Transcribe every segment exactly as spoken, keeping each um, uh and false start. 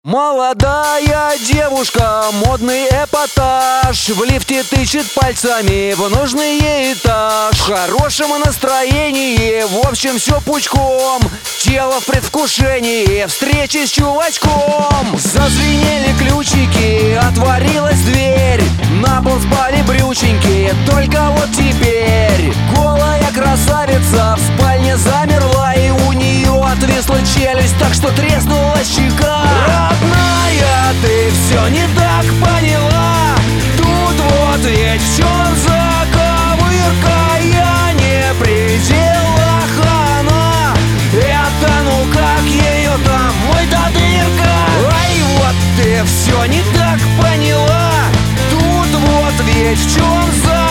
Молодая девушка, модный эпатаж, в лифте тычет пальцами в нужный ей этаж. В хорошем настроении, в общем все пучком, тело в предвкушении встречи с чувачком. Зазвенели ключики, отворилась дверь, на пол спали брюченьки, только вот теперь голая красавица в спальне замерла, и у нее отвисла челюсть, так что треснула щека. Родная, ты все не так поняла, тут вот ведь в чем заковырка, я не при делах она. Это ну как ее там, мой додырка. Ай, вот ты все не так поняла, тут вот ведь в чем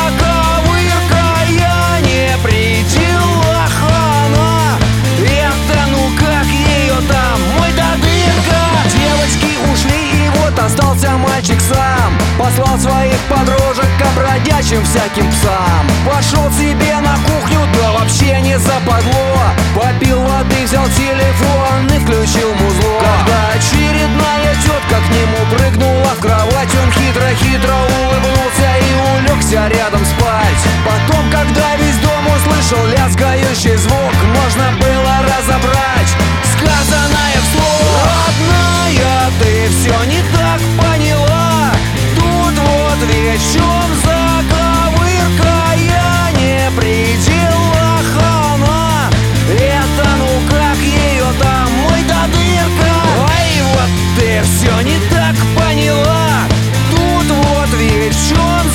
заковырка, я не при делах она. Это ну как ее там, мой додырка. Девочки ушли, и вот остался мальчик сам, послал своих подружек к бродячим всяким псам. Пошел себе на кухню, да вообще не западло, попил воды, взял телефон и включил музло. Когда очередная тетка к нему прыгнула в кровать, он хитро-хитро улыбнулся и улегся рядом спать. Потом, когда весь дом услышал лязгающий звук, можно было разобрать сказанное вслух. Родная, ты все не так поняла, тут вот ведь в чем заковырка, я не при делах она. Это ну как ее там, мой додырка. Ай, вот ты все не так поняла, тут вот ведь в чем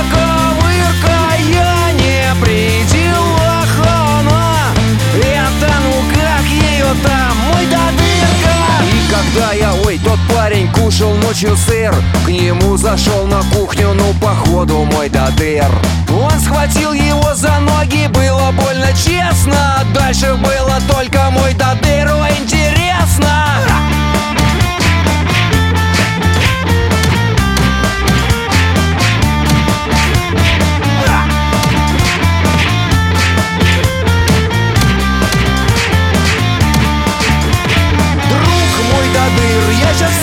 заковырка, я не при делах она. Это ну как ее там, мой додырка. И когда я, ой, тот парень кушал ночью сыр, к нему зашел на кухню, ну походу мой додыр. Он схватил его за ноги, было больно честно, дальше было только мой додыр, ой, интересно. Я сейчас